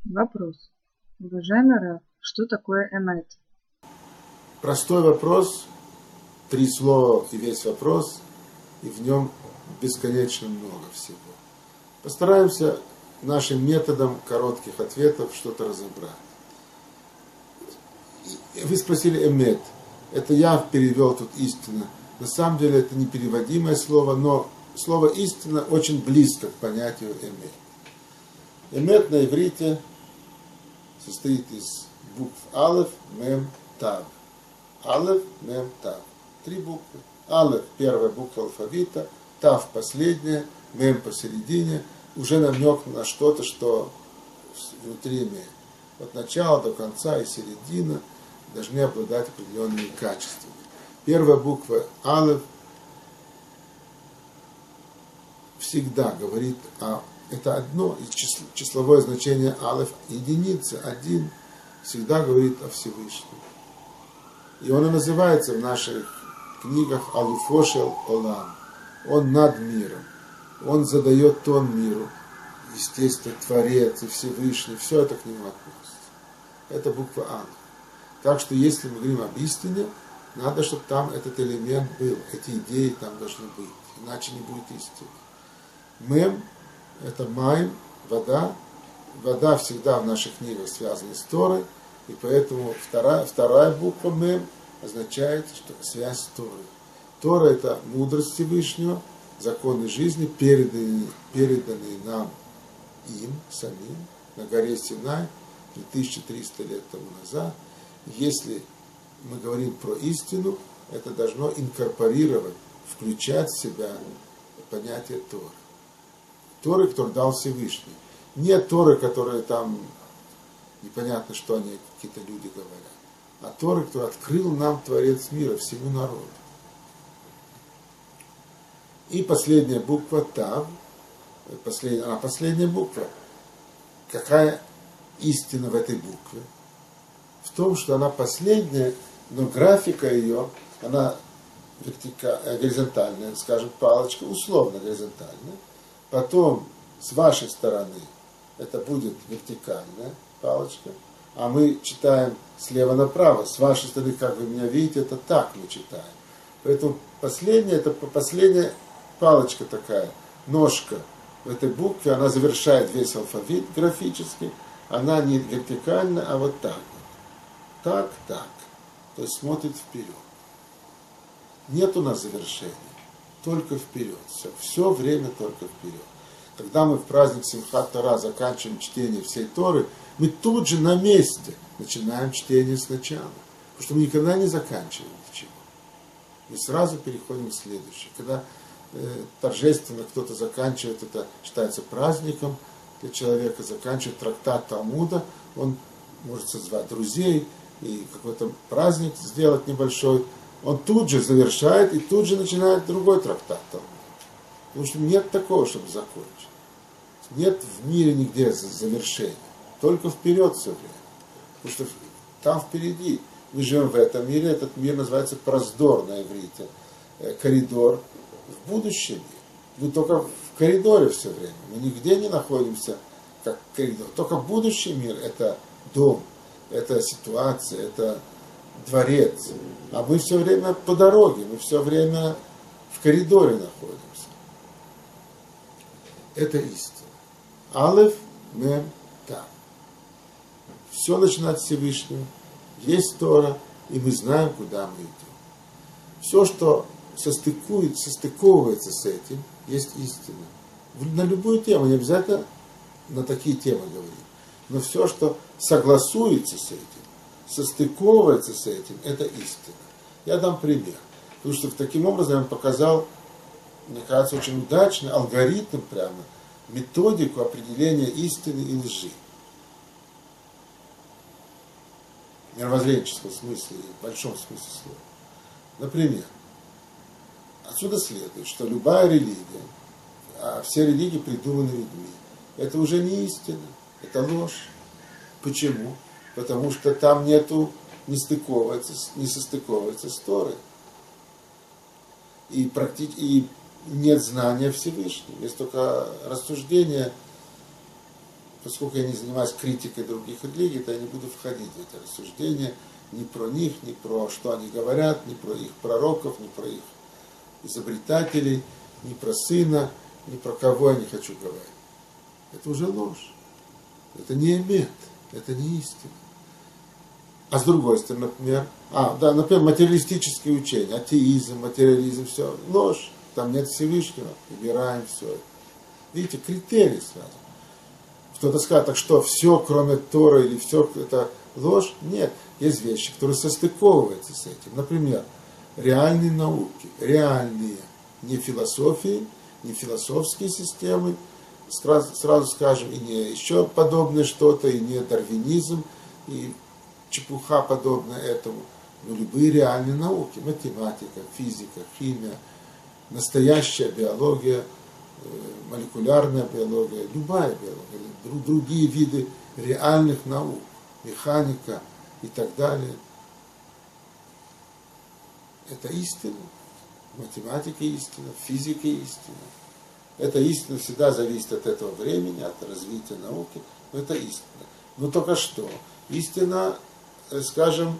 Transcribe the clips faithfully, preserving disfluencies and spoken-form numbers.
Вопрос. Уважаемый Рав, что такое эмет? Простой вопрос, три слова и весь вопрос, и в нем бесконечно много всего. Постараемся нашим методом коротких ответов что-то разобрать. Вы спросили эмет. Это я перевел тут истина. На самом деле это непереводимое слово, но слово истина очень близко к понятию эмет. Эмет на иврите состоит из букв алеф, мем, тав. Алеф, мем, тав. Три буквы. Алеф – первая буква алфавита, тав – последняя, мем – посередине. Уже намек на что-то, что внутри мем. От начала до конца и середина должны обладать определенными качествами. Первая буква алеф всегда говорит о... Это одно из числ, числовое значение алеф, единица, один, всегда говорит о Всевышнем. И он и называется в наших книгах Алуфошел Олам. Он над миром. Он задает тон миру. Естественно, Творец и Всевышний. Все это к нему относится. Это буква алеф. Так что, если мы говорим об истине, надо, чтобы там этот элемент был. Эти идеи там должны быть. Иначе не будет истины. Мем – это майм, вода. Вода всегда в наших книгах связана с Торой. И поэтому вторая, вторая буква мем означает, что связь с Торой. Тора – это мудрость Всевышнего, законы жизни, переданные, переданные нам им, самим, на горе Синай, три тысячи триста лет тому назад. Если мы говорим про истину, это должно инкорпорировать, включать в себя понятие Торы. Торы, который дал Всевышний. Не Торы, которые там непонятно, что они, какие-то люди говорят, а Торы, который открыл нам Творец мира, всему народу. И последняя буква Тав, последняя, а последняя буква, какая истина в этой букве? В том, что она последняя, но графика ее, она вертика, горизонтальная, скажем, палочка, условно горизонтальная. Потом с вашей стороны это будет вертикальная палочка, а мы читаем слева направо. С вашей стороны, как вы меня видите, это так мы читаем. Поэтому последняя, это последняя палочка такая, ножка в этой букве, она завершает весь алфавит графически. Она не вертикальная, а вот так вот. Так, так. То есть смотрит вперед. Нет у нас завершения. Только вперед. Все, все время только вперед. Когда мы в праздник Симхат Тора заканчиваем чтение всей Торы, мы тут же на месте начинаем чтение сначала. Потому что мы никогда не заканчиваем ничего. Мы сразу переходим к следующему. Когда э, торжественно кто-то заканчивает, это считается праздником для человека, заканчивает трактат Талмуда, он может созвать друзей и какой-то праздник сделать небольшой. Он тут же завершает и тут же начинает другой трактат Талмуда. Потому что нет такого, чтобы закончить. Нет в мире нигде завершения. Только вперед все время. Потому что там впереди. Мы живем в этом мире. Этот мир называется проздор на иврите. Коридор в будущем мире. Мы только в коридоре все время. Мы нигде не находимся как коридор. Только будущий мир – это дом, это ситуация, это дворец. А мы все время по дороге. Мы все время в коридоре находимся. Это истина. Алеф, мем, тав. Все начинает с Всевышнего. Есть Тора, и мы знаем, куда мы идем. Все, что состыкует, состыковывается с этим, есть истина. На любую тему, не обязательно на такие темы говорить. Но все, что согласуется с этим, состыковывается с этим, это истина. Я дам пример. Потому что таким образом я вам показал, мне кажется, очень удачный алгоритм прямо, методику определения истины и лжи. В мировоззренческом смысле, в большом смысле слова. Например, отсюда следует, что любая религия, а все религии придуманы людьми, это уже не истина, это ложь. Почему? Потому что там нету, не стыковывается, не состыковывается с Торой. И, практи- и нет знания Всевышнего. Есть только рассуждение поскольку я не занимаюсь критикой других религий, то я не буду входить в это рассуждение ни про них, ни про что они говорят, ни про их пророков, ни про их изобретателей, ни про сына, ни про кого я не хочу говорить. Это уже ложь. Это не эмет, это не истина. А с другой стороны, например, а, да, например, материалистические учения, атеизм, материализм, все, ложь, там нет Всевышнего, убираем все это. Видите, критерии сразу. Кто-то скажет, так что, все, кроме Торы, или все, это ложь? Нет, есть вещи, которые состыковываются с этим. Например, реальные науки, реальные, не философии, не философские системы, сразу, сразу скажем, и не еще подобное что-то, и не дарвинизм, и чепуха подобная этому, но любые реальные науки, математика, физика, химия, настоящая биология, молекулярная биология, любая биология, другие виды реальных наук, механика и так далее. Это истина. Математика истина, физика истина. Эта истина всегда зависит от этого времени, от развития науки, но это истина. Но только что? Истина, скажем,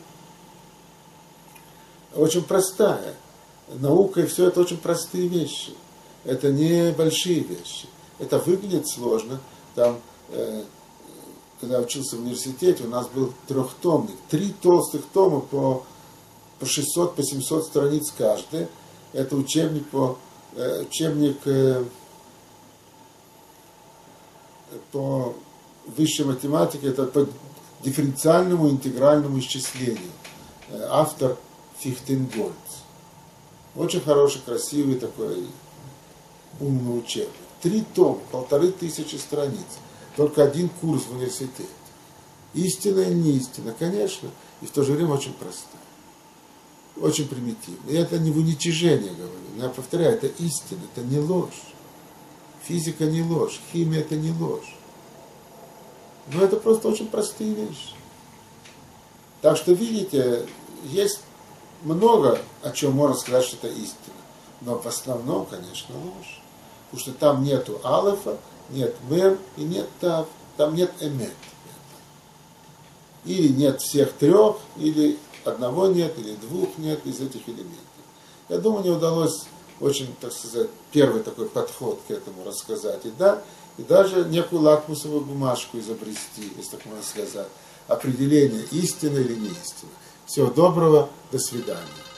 очень простая. Наука и все это очень простые вещи. Это не большие вещи. Это выглядит сложно. Там, э, когда я учился в университете, у нас был трехтомник. Три толстых тома по, по шестьсот, по семьсот страниц каждый. Это учебник по, э, учебник э, по высшей математике, это по дифференциальному интегральному исчислению. Э, автор Фихтенгольц. Очень хороший, красивый такой умный учебник. Три тома, полторы тысячи страниц. Только один курс в университете. Истина или не истина? Конечно. И в то же время очень простая. Очень примитивная. И это не в уничижение говорю. Но я повторяю, это истина, это не ложь. Физика не ложь, химия это не ложь. Но это просто очень простые вещи. Так что, видите, есть много, о чем можно сказать, что это истина. Но в основном, конечно, ложь. Потому что там нету алефа, нет мем и нет тав. Там нет эмет. Или нет всех трех, или одного нет, или двух нет из этих элементов. Я думаю, мне удалось очень, так сказать, первый такой подход к этому рассказать. И да, и даже некую лакмусовую бумажку изобрести, если так можно сказать. Определение, истины или не истины. Всего доброго, до свидания.